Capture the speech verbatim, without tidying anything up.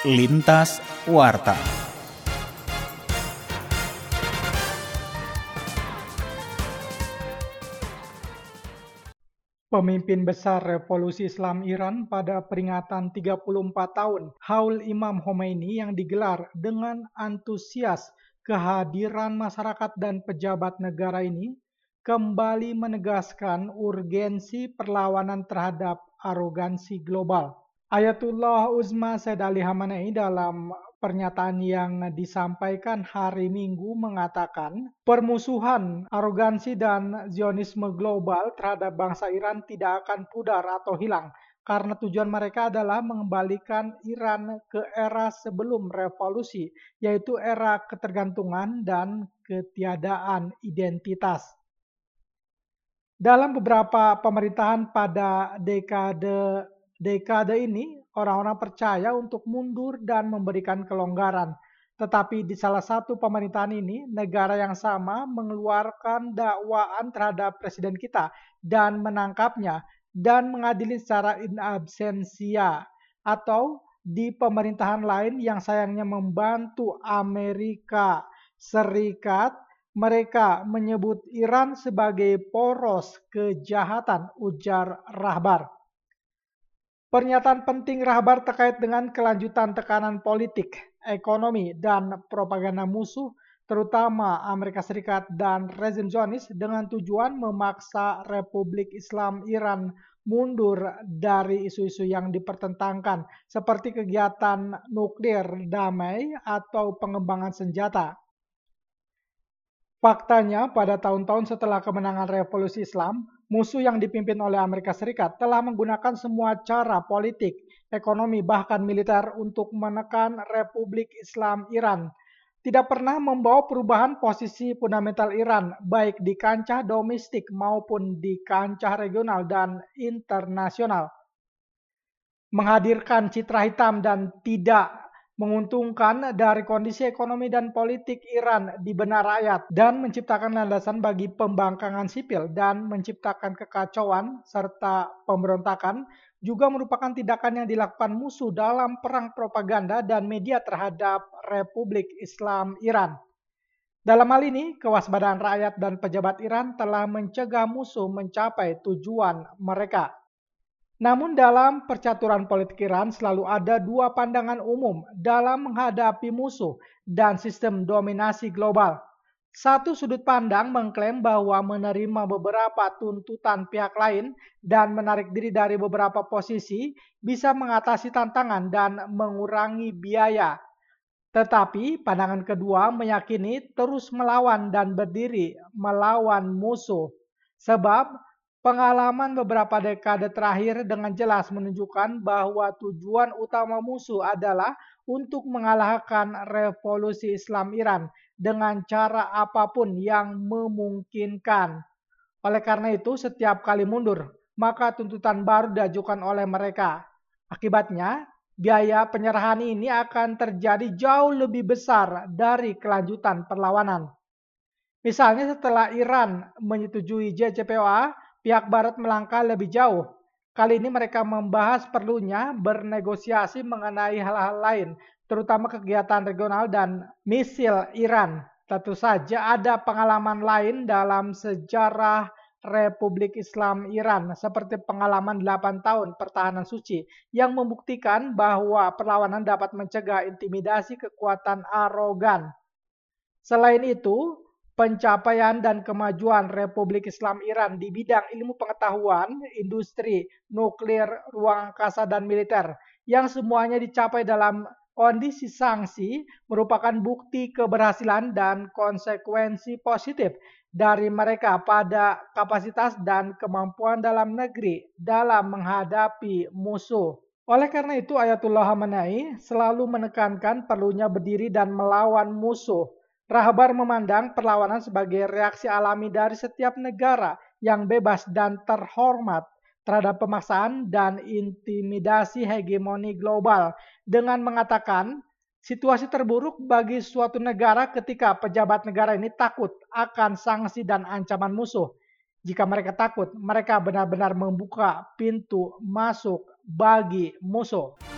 Lintas Warta. Pemimpin besar Revolusi Islam Iran pada peringatan tiga puluh empat tahun Haul Imam Khomeini yang digelar dengan antusias kehadiran masyarakat dan pejabat negara ini kembali menegaskan urgensi perlawanan terhadap arogansi global. Ayatullah Uzma Said Ali Khamenei dalam pernyataan yang disampaikan hari Minggu mengatakan permusuhan, arogansi dan Zionisme global terhadap bangsa Iran tidak akan pudar atau hilang karena tujuan mereka adalah mengembalikan Iran ke era sebelum revolusi, yaitu era ketergantungan dan ketiadaan identitas. Dalam beberapa pemerintahan pada dekade dekade ini, orang-orang percaya untuk mundur dan memberikan kelonggaran. Tetapi di salah satu pemerintahan ini, negara yang sama mengeluarkan dakwaan terhadap presiden kita dan menangkapnya dan mengadili secara in absentia. Atau di pemerintahan lain yang sayangnya membantu Amerika Serikat, mereka menyebut Iran sebagai poros kejahatan, ujar Rahbar. Pernyataan penting Rahbar terkait dengan kelanjutan tekanan politik, ekonomi, dan propaganda musuh, terutama Amerika Serikat dan rezim Zionis dengan tujuan memaksa Republik Islam Iran mundur dari isu-isu yang dipertentangkan, seperti kegiatan nuklir damai atau pengembangan senjata. Faktanya, pada tahun-tahun setelah kemenangan Revolusi Islam, musuh yang dipimpin oleh Amerika Serikat telah menggunakan semua cara politik, ekonomi, bahkan militer untuk menekan Republik Islam Iran. Tidak pernah membawa perubahan posisi fundamental Iran, baik di kancah domestik maupun di kancah regional dan internasional. Menghadirkan citra hitam dan tidak menguntungkan dari kondisi ekonomi dan politik Iran di benak rakyat dan menciptakan landasan bagi pembangkangan sipil dan menciptakan kekacauan serta pemberontakan juga merupakan tindakan yang dilakukan musuh dalam perang propaganda dan media terhadap Republik Islam Iran. Dalam hal ini, kewaspadaan rakyat dan pejabat Iran telah mencegah musuh mencapai tujuan mereka. Namun dalam percaturan politik Iran selalu ada dua pandangan umum dalam menghadapi musuh dan sistem dominasi global. Satu sudut pandang mengklaim bahwa menerima beberapa tuntutan pihak lain dan menarik diri dari beberapa posisi bisa mengatasi tantangan dan mengurangi biaya. Tetapi pandangan kedua meyakini terus melawan dan berdiri melawan musuh. Sebab pengalaman beberapa dekade terakhir dengan jelas menunjukkan bahwa tujuan utama musuh adalah untuk mengalahkan revolusi Islam Iran dengan cara apapun yang memungkinkan. Oleh karena itu, setiap kali mundur, maka tuntutan baru diajukan oleh mereka. Akibatnya, biaya penyerahan ini akan terjadi jauh lebih besar dari kelanjutan perlawanan. Misalnya setelah Iran menyetujui J C P O A, pihak Barat melangkah lebih jauh. Kali ini mereka membahas perlunya bernegosiasi mengenai hal-hal lain, terutama kegiatan regional dan misil Iran. Tentu saja ada pengalaman lain dalam sejarah Republik Islam Iran, seperti pengalaman delapan tahun pertahanan suci, yang membuktikan bahwa perlawanan dapat mencegah intimidasi kekuatan arogan. Selain itu, pencapaian dan kemajuan Republik Islam Iran di bidang ilmu pengetahuan, industri, nuklir, ruang angkasa, dan militer yang semuanya dicapai dalam kondisi sanksi merupakan bukti keberhasilan dan konsekuensi positif dari mereka pada kapasitas dan kemampuan dalam negeri dalam menghadapi musuh. Oleh karena itu, Ayatullah Khamenei selalu menekankan perlunya berdiri dan melawan musuh. Rahbar memandang perlawanan sebagai reaksi alami dari setiap negara yang bebas dan terhormat terhadap pemaksaan dan intimidasi hegemoni global dengan mengatakan situasi terburuk bagi suatu negara ketika pejabat negara ini takut akan sanksi dan ancaman musuh. Jika mereka takut, mereka benar-benar membuka pintu masuk bagi musuh.